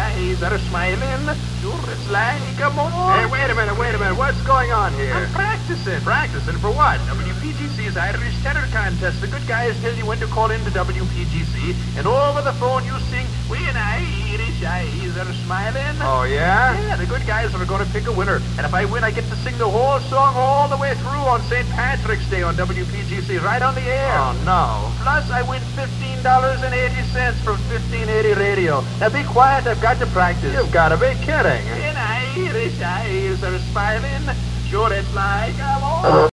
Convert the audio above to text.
eyes are smiling. Sure, it's like a more. Hey, wait a minute. What's going on here? I'm practicing. Practicing for what? WPGC's Irish Tenor Contest. The good guys tell you when to call into WPGC, and over the phone you sing, when Irish eyes are smiling. Oh, yeah? Yeah, the good guys are going to pick a winner. And if I win, I get to sing the whole song all the way through on St. Patrick's Day on WPGC, right on the air. Oh, no. Plus, I win $15.80 from 1580 Radio. Now, be quiet. I've got to practice. You've got to be kidding. When Irish eyes are smiling, sure it's like a